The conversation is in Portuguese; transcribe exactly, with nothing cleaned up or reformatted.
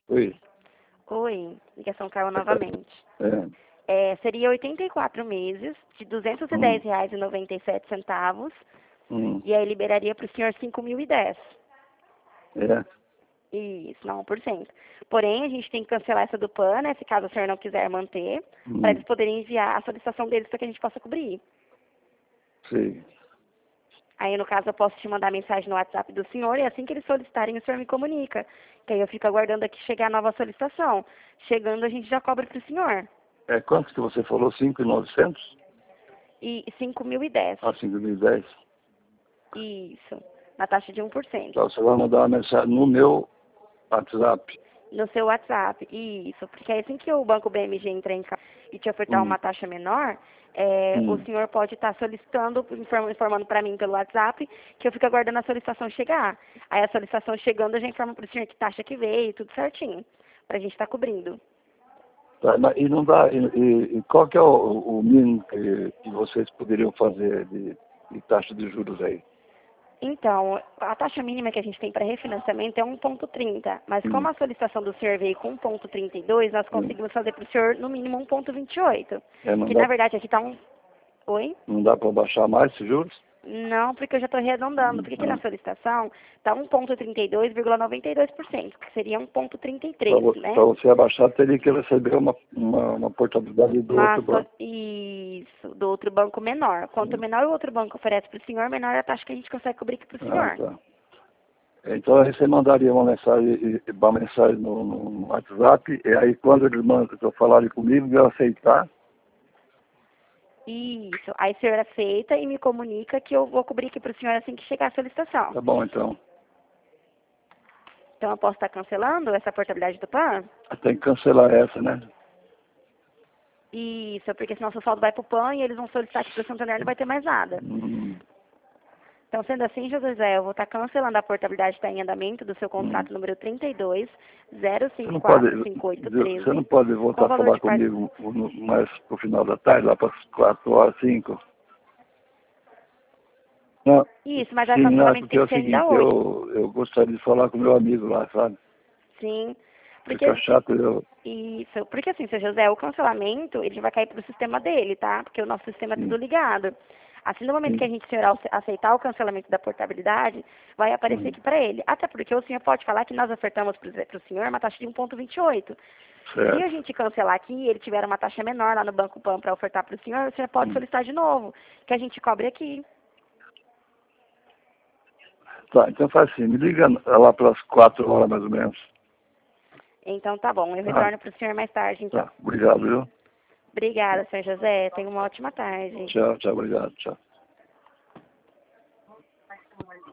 Oi. Oi, ligação caiu novamente. É. É, seria oitenta e quatro meses, de duzentos e dez reais e noventa e sete centavos, Hum. e aí liberaria para o senhor cinco mil e dez. É. Isso, não um por cento. Porém, a gente tem que cancelar essa do PAN, né, se caso o senhor não quiser manter, Hum. para eles poderem enviar a solicitação deles para que a gente possa cobrir. Sei. Aí, no caso, eu posso te mandar mensagem no WhatsApp do senhor e assim que eles solicitarem, o senhor me comunica. Que aí eu fico aguardando aqui chegar a nova solicitação. Chegando, a gente já cobra para o senhor. É quanto que você falou? cinco mil e novecentos? E cinco mil e dez. Ah, cinco mil e dez. Isso. Na taxa de um por cento. Então você vai mandar uma mensagem no meu WhatsApp. No seu WhatsApp. Isso. Porque aí, assim que o Banco B M G entrar em casa e te ofertar Hum. uma taxa menor, é, Hum. o senhor pode estar solicitando, inform- informando para mim pelo WhatsApp, que eu fico aguardando a solicitação chegar. Aí a solicitação chegando, eu já informo para o senhor que taxa que veio, tudo certinho. Para a gente estar cobrindo. Tá, mas e não dá. E, e- e qual que é o, o mínimo que, que vocês poderiam fazer de, de taxa de juros aí? Então, a taxa mínima que a gente tem para refinanciamento é um ponto trinta, mas Hum. como a solicitação do senhor veio com um ponto trinta e dois, nós Hum. conseguimos fazer para o senhor no mínimo um ponto vinte e oito. É, não Que dá, na verdade aqui está um... Oi? não dá para baixar mais esses juros? Não, porque eu já estou arredondando, Hum. porque aqui na Ah. solicitação está um ponto trinta e dois vírgula noventa e dois por cento, que seria um ponto trinta e Para três, né? você abaixar, teria que receber uma, uma, uma portabilidade do outro Mas, banco. isso, do outro banco menor. Quanto Hum. menor o outro banco oferece para o senhor, menor é a taxa que a gente consegue cobrir aqui para o Ah, senhor. tá. Então aí você mandaria uma mensagem, uma mensagem no, no WhatsApp, e aí quando eles mandam, falarem comigo, eu aceitar. Isso. Aí o senhor aceita e me comunica que eu vou cobrir aqui para o senhor assim que chegar a solicitação. Tá bom, então. Então eu posso estar cancelando essa portabilidade do PAN? Tem que cancelar essa, né? Isso, porque senão seu saldo vai para o PAN e eles vão solicitar aqui para o Santander e não vai ter mais nada. Hum, Então, sendo assim, José Zé, eu vou estar cancelando a portabilidade que está em andamento do seu hum. contrato número trinta e dois, zero Você cinco não pode, quatro cinco oito treze, você não pode voltar com a valor falar de par... comigo no- mais pro final da tarde, lá para as quatro horas, cinco. Não, Isso, mas o sim, não, cancelamento porque tem é que o ser ainda seguinte, hoje. eu, eu gostaria de falar com meu amigo lá, sabe? Sim. Porque, Fica chato eu. isso, porque assim, seu José, o cancelamento, ele vai cair para o sistema dele, tá? Porque o nosso sistema é tudo Sim, ligado. Assim, no momento que a sim. gente senhor aceitar o cancelamento da portabilidade, vai aparecer Hum, aqui para ele. Até porque o senhor pode falar que nós ofertamos para o senhor uma taxa de um ponto vinte e oito. Se a certo. gente cancelar aqui e ele tiver uma taxa menor lá no Banco Pan para ofertar para o senhor, o senhor pode Hum. solicitar de novo, que a gente cobre aqui. Tá, então faz assim, me liga lá para as quatro horas mais ou menos. Então tá bom, eu Tá, retorno para o senhor mais tarde, então. tá. Obrigado, viu? Obrigada, senhor José. Tenha uma ótima tarde. Tchau, tchau, obrigado, tchau.